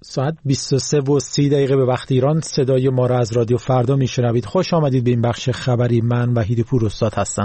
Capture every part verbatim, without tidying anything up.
ساعت بیست و سه و سی دقیقه به وقت ایران. صدای ما را از رادیو فردا میشنوید. خوش آمدید به این بخش خبری. من وحید پوراستاد هستم.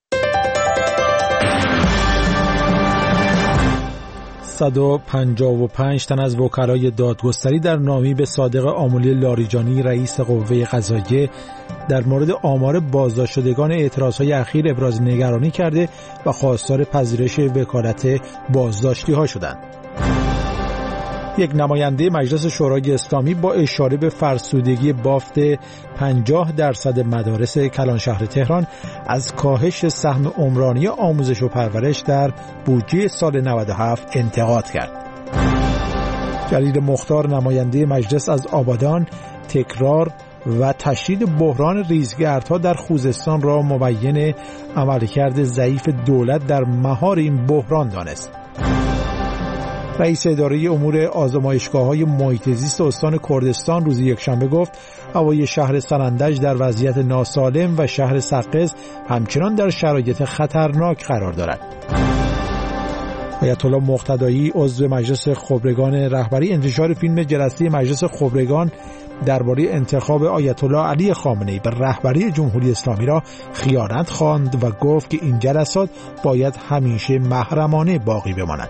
صد و پنجاه و پنج تن از وکلای دادگستری در نامه‌ای به صادق آملی لاریجانی رئیس قوه قضاییه در مورد آمار بازداشت شدگان اعتراضهای اخیر ابراز نگرانی کرده و خواستار پذیرش وکالت بازداشتی ها شدند. یک نماینده مجلس شورای اسلامی با اشاره به فرسودگی بافت پنجاه درصد مدارس کلانشهر تهران از کاهش سهم عمرانی آموزش و پرورش در بودجه سال نود و هفت انتقاد کرد. جلیل مختار نماینده مجلس از آبادان تکرار و تشدید بحران ریزگردها در خوزستان را مبین عملکرد ضعیف دولت در مهار این بحران دانست. رئیس اداره امور آزمایشگاه‌های محیط زیست استان کردستان روز یکشنبه گفت هوای شهر سنندج در وضعیت ناسالم و شهر سقز همچنان در شرایط خطرناک قرار دارد. آیت الله مقتدایی عضو مجلس خبرگان رهبری انتشار فیلم جلسه مجلس خبرگان درباره انتخاب آیت الله علی خامنه‌ای به رهبری جمهوری اسلامی را خیانت خواند و گفت که این جلسات باید همیشه محرمانه باقی بماند.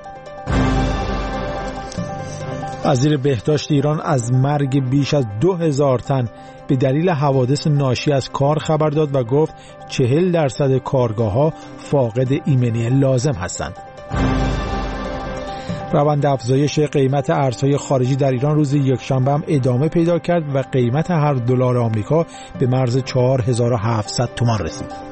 وزیر بهداشت ایران از مرگ بیش از دو هزار تن به دلیل حوادث ناشی از کار خبر داد و گفت چهل درصد کارگاه‌ها فاقد ایمنی لازم هستند. روند افزایش قیمت ارزهای خارجی در ایران روز یکشنبه هم ادامه پیدا کرد و قیمت هر دلار آمریکا به مرز چهار هزار و هفتصد تومان رسید.